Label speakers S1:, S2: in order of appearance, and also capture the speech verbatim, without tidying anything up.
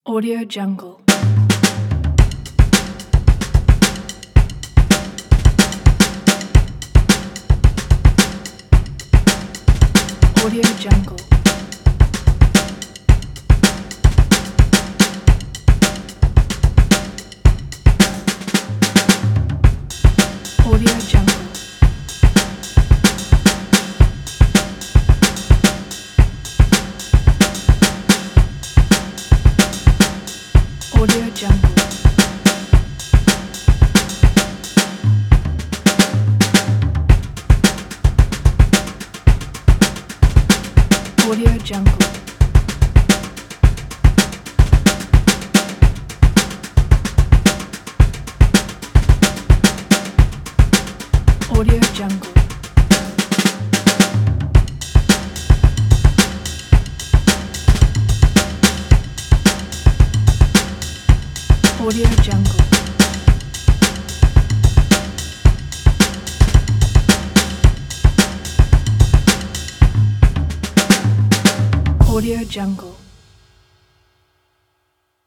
S1: Audio Jungle. Audio Jungle. Audio Jungle. Audio Jungle. Audio Jungle. Audio Jungle. Audio Jungle. Audio Jungle.